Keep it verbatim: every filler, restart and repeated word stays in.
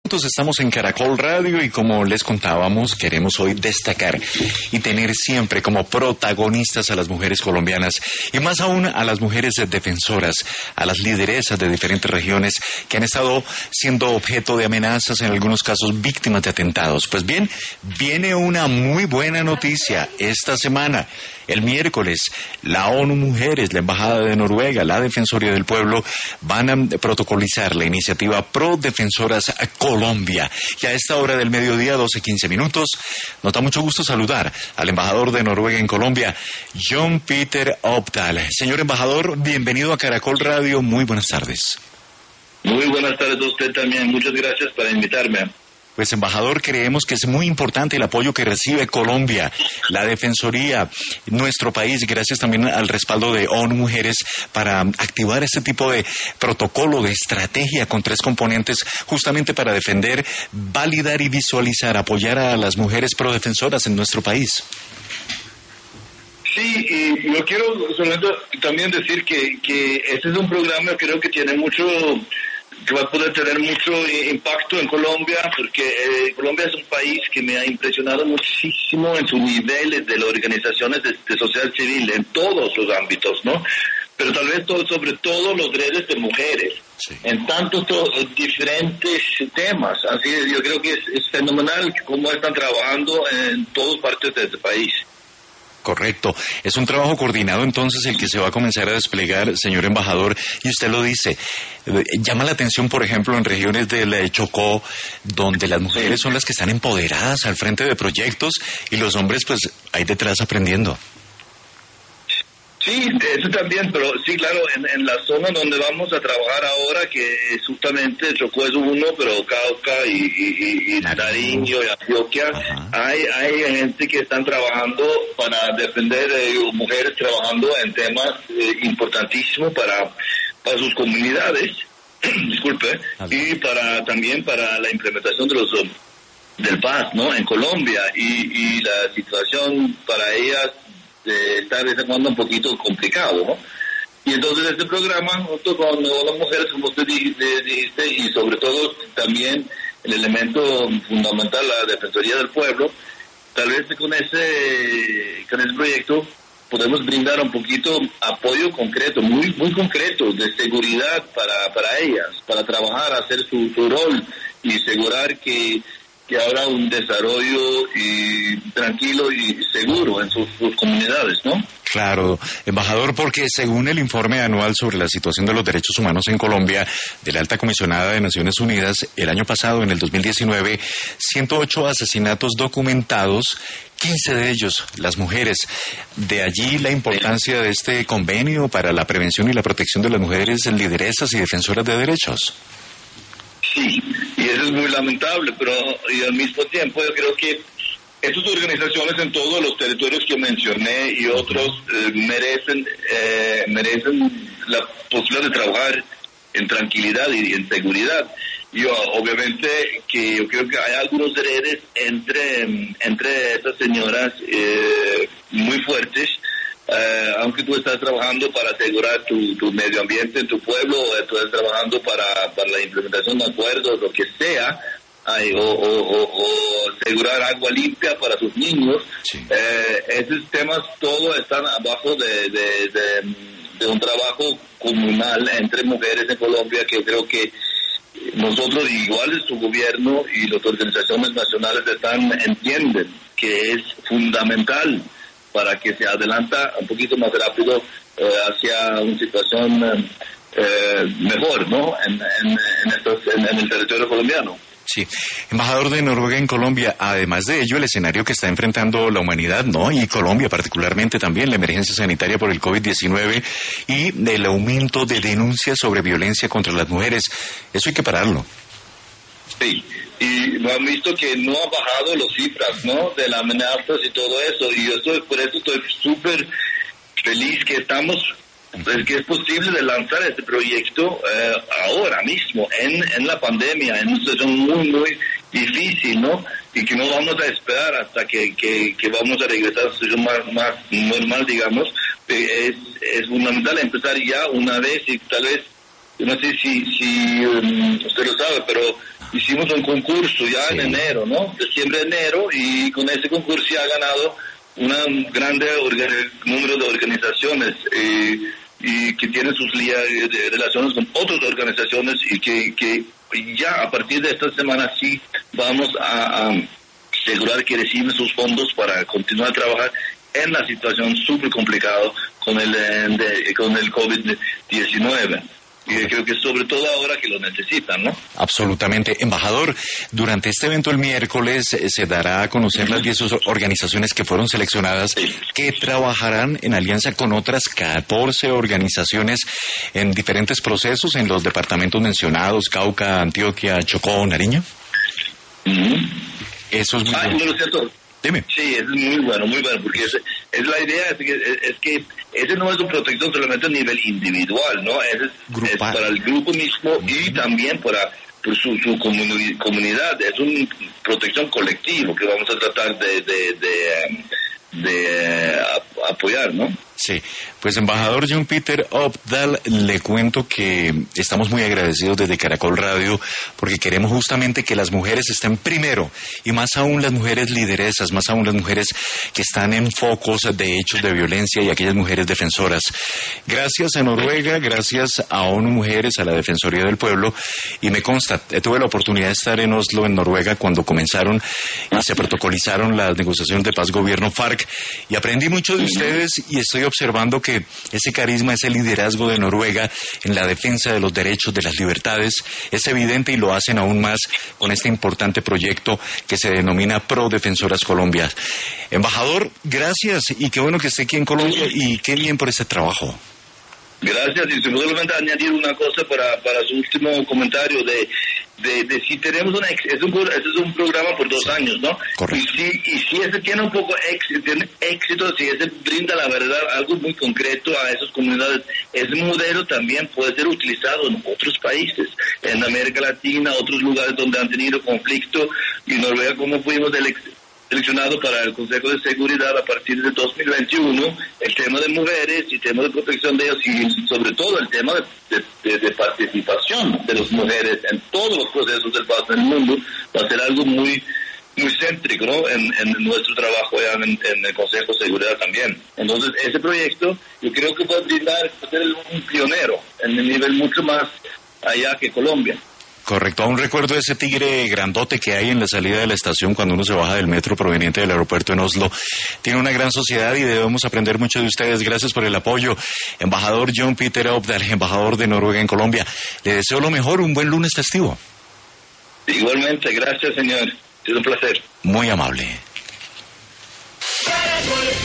Estamos en Caracol Radio y como les contábamos, queremos hoy destacar y tener siempre como protagonistas a las mujeres colombianas y más aún a las mujeres defensoras, a las lideresas de diferentes regiones que han estado siendo objeto de amenazas, en algunos casos víctimas de atentados. Pues bien, viene una muy buena noticia esta semana. El miércoles, la ONU Mujeres, la Embajada de Noruega, la Defensoría del Pueblo van a protocolizar la iniciativa Pro Defensoras Colombia. Y a esta hora del mediodía, doce quince minutos, nos da mucho gusto saludar al embajador de Noruega en Colombia, Jon Peter Opdal. Señor embajador, bienvenido a Caracol Radio. Muy buenas tardes. Muy buenas tardes a usted también. Muchas gracias por invitarme. Pues, embajador, creemos que es muy importante el apoyo que recibe Colombia, la Defensoría, nuestro país, gracias también al respaldo de ONU Mujeres, para activar este tipo de protocolo, de estrategia con tres componentes, justamente para defender, validar y visualizar, apoyar a las mujeres prodefensoras en nuestro país. Sí, y yo quiero solamente también decir que, que este es un programa que creo que tiene mucho... que va a poder tener mucho impacto en Colombia, porque eh, Colombia es un país que me ha impresionado muchísimo en sus niveles de las organizaciones de, de sociedad civil, en todos los ámbitos, ¿no? Pero tal vez todo, sobre todo los derechos de mujeres, sí, en tantos to- diferentes temas. Así es, yo creo que es, es fenomenal cómo están trabajando en todas partes de este país. Correcto. Es un trabajo coordinado entonces el que se va a comenzar a desplegar, señor embajador, y usted lo dice. Llama la atención, por ejemplo, en regiones del Chocó, donde las mujeres son las que están empoderadas al frente de proyectos y los hombres pues ahí detrás aprendiendo. Sí, eso también, pero sí, claro, en, en la zona donde vamos a trabajar ahora, que justamente Chocó es uno, pero Cauca y, y, y Nariño y Antioquia, hay, hay gente que están trabajando para defender, eh, mujeres trabajando en temas eh, importantísimos para, para sus comunidades, disculpe, y para también para la implementación de los del paz, ¿no? En Colombia, y, y la situación para ellas Eh, está de vez en cuando un poquito complicado, ¿no? Y entonces este programa, junto con las mujeres, como usted dijiste, y sobre todo también el elemento fundamental, la Defensoría del Pueblo, tal vez con ese con ese proyecto podemos brindar un poquito apoyo concreto, muy muy concreto, de seguridad para, para ellas, para trabajar, hacer su, su rol y asegurar que que habrá un desarrollo y tranquilo y seguro en sus, sus comunidades, ¿no? Claro, embajador, porque según el informe anual sobre la situación de los derechos humanos en Colombia de la Alta Comisionada de Naciones Unidas, el año pasado, en el dos mil diecinueve, ciento ocho asesinatos documentados, quince de ellos las mujeres. De allí la importancia de este convenio para la prevención y la protección de las mujeres lideresas y defensoras de derechos. Sí, y eso es muy lamentable, pero y al mismo tiempo yo creo que estas organizaciones en todos los territorios que mencioné y otros eh, merecen eh, merecen la posibilidad de trabajar en tranquilidad y en seguridad. Y obviamente que yo creo que hay algunos redes entre entre estas señoras eh, muy fuertes. Uh, aunque tú estás trabajando para asegurar tu, tu medio ambiente en tu pueblo, o tú estás trabajando para, para la implementación de acuerdos, lo que sea, ay, o, o, o, o asegurar agua limpia para tus niños, sí. uh, esos temas todos están abajo de, de, de, de un trabajo comunal entre mujeres en Colombia, que creo que nosotros, igual su gobierno y las organizaciones nacionales están entienden que es fundamental para que se adelanta un poquito más rápido eh, hacia una situación eh, mejor, ¿no? En, en, en, estos, en, en el territorio colombiano. Sí. Embajador de Noruega en Colombia, además de ello, el escenario que está enfrentando la humanidad, ¿no? Y Colombia particularmente también, la emergencia sanitaria por el COVID diecinueve y el aumento de denuncias sobre violencia contra las mujeres. Eso hay que pararlo. Sí. Y han visto que no ha bajado las cifras, ¿no? De las amenazas y todo eso. Y yo estoy, por eso estoy súper feliz que estamos, pues, que es posible de lanzar este proyecto eh, ahora mismo, en, en la pandemia, en una situación muy, muy difícil, ¿no? Y que no vamos a esperar hasta que, que, que vamos a regresar a una situación más, más normal, digamos. Es, es fundamental empezar ya una vez y tal vez, no sé si, si um, usted lo sabe, pero hicimos un concurso ya sí. en enero, ¿no? Diciembre, enero, y con ese concurso ya ha ganado un grande organ- número de organizaciones eh, y que tienen sus li- de relaciones con otras organizaciones y que, que ya a partir de esta semana sí vamos a, a asegurar que reciben sus fondos para continuar a trabajar en la situación súper complicada con el, de, con el COVID diecinueve. Y creo que sobre todo ahora que lo necesitan, ¿no? Absolutamente. Embajador, durante este evento el miércoles eh, se dará a conocer las diez organizaciones que fueron seleccionadas, sí. que trabajarán en alianza con otras catorce organizaciones en diferentes procesos en los departamentos mencionados, Cauca, Antioquia, Chocó, Nariño. Uh-huh. Eso es muy ah, bueno. No, cierto. Dime. Sí, es muy bueno, muy bueno, porque es, es la idea, es que, es que ese no es un protección solamente a nivel individual, ¿no? Ese es, es para el grupo mismo uh-huh. y también para por su, su comuni- comunidad. Es una protección colectiva que vamos a tratar de, de, de, de, de apoyar, ¿no? Sí, pues embajador John Peter Opdahl, le cuento que estamos muy agradecidos desde Caracol Radio porque queremos justamente que las mujeres estén primero y más aún las mujeres lideresas, más aún las mujeres que están en focos de hechos de violencia y aquellas mujeres defensoras. Gracias a Noruega, gracias a ONU Mujeres, a la Defensoría del Pueblo, y me consta, tuve la oportunidad de estar en Oslo, en Noruega, cuando comenzaron y se protocolizaron las negociaciones de paz gobierno FARC, y aprendí mucho de ustedes y estoy observando que ese carisma, ese liderazgo de Noruega en la defensa de los derechos, de las libertades, es evidente y lo hacen aún más con este importante proyecto que se denomina Pro Defensoras Colombia. Embajador, gracias y qué bueno que esté aquí en Colombia y qué bien por este trabajo. Gracias, y simplemente añadir una cosa para, para su último comentario de, de, de si tenemos una, es un, este es un programa por dos sí, años, ¿no? Correcto. Y si, y si ese tiene un poco éxito, tiene éxito, si ese brinda la verdad, algo muy concreto a esas comunidades, ese modelo también puede ser utilizado en otros países, en América Latina, otros lugares donde han tenido conflicto, y Noruega, como fuimos del ex, seleccionado para el Consejo de Seguridad a partir de dos mil veintiuno, el tema de mujeres y el tema de protección de ellos y sobre todo el tema de, de, de participación de las mujeres en todos los procesos del paz en el mundo va a ser algo muy muy céntrico, ¿no? en, en nuestro trabajo en, en el Consejo de Seguridad también. Entonces ese proyecto yo creo que puede brindar, puede ser un pionero en un nivel mucho más allá que Colombia. Correcto, aún recuerdo ese tigre grandote que hay en la salida de la estación cuando uno se baja del metro proveniente del aeropuerto en Oslo. Tiene una gran sociedad y debemos aprender mucho de ustedes. Gracias por el apoyo. Embajador John Peter Opdahl, embajador de Noruega en Colombia. Le deseo lo mejor, un buen lunes festivo. Igualmente, gracias señor. Es un placer. Muy amable.